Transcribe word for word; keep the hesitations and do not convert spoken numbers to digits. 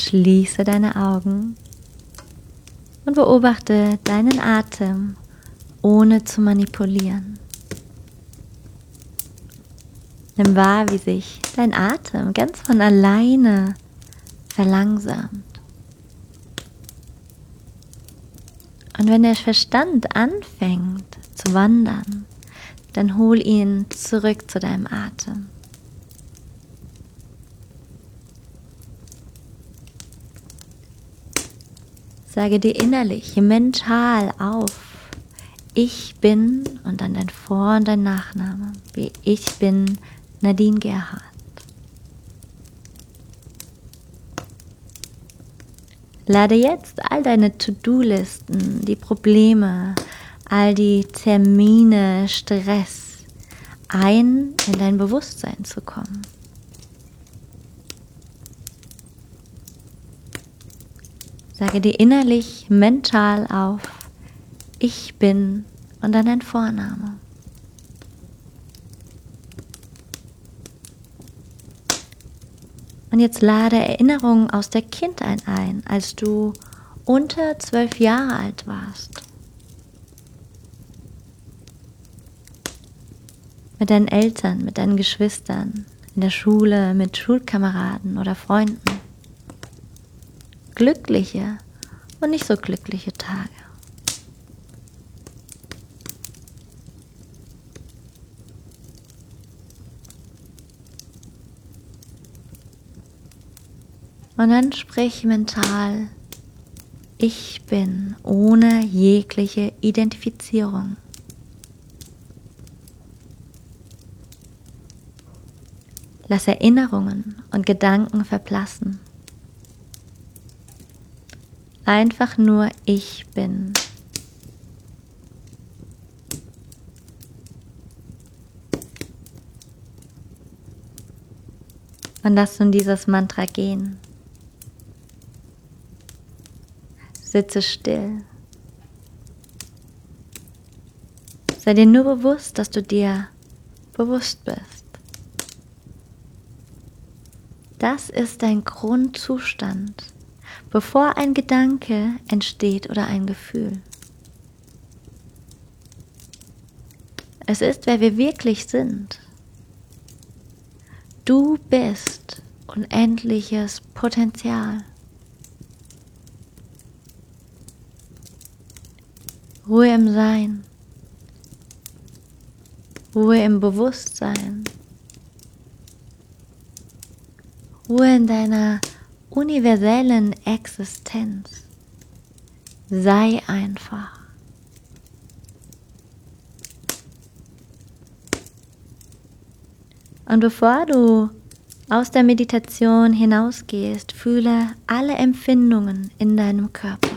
schließe deine Augen und beobachte deinen Atem, ohne zu manipulieren. Nimm wahr, wie sich dein Atem ganz von alleine verlangsamt. Und wenn der Verstand anfängt zu wandern, dann hol ihn zurück zu deinem Atem. Sage dir innerlich, mental auf, ich bin und dann dein Vor- und dein Nachname, wie ich bin Nadine Gerhardt. Lade jetzt all deine To-Do-Listen, die Probleme, all die Termine, Stress ein, in dein Bewusstsein zu kommen. Sage dir innerlich, mental auf, ich bin und dann dein Vorname. Und jetzt lade Erinnerungen aus der Kindheit ein, als du unter zwölf Jahre alt warst. Mit deinen Eltern, mit deinen Geschwistern, in der Schule, mit Schulkameraden oder Freunden. Glückliche und nicht so glückliche Tage. Und dann sprich mental, ich bin, ohne jegliche Identifizierung. Lass Erinnerungen und Gedanken verblassen. Einfach nur ich bin. Und lass nun dieses Mantra gehen. Sitze still. Sei dir nur bewusst, dass du dir bewusst bist. Das ist dein Grundzustand, bevor ein Gedanke entsteht oder ein Gefühl. Es ist, wer wir wirklich sind. Du bist unendliches Potenzial. Ruhe im Sein, Ruhe im Bewusstsein, Ruhe in deiner universellen Existenz. Sei einfach. Und bevor du aus der Meditation hinausgehst, fühle alle Empfindungen in deinem Körper.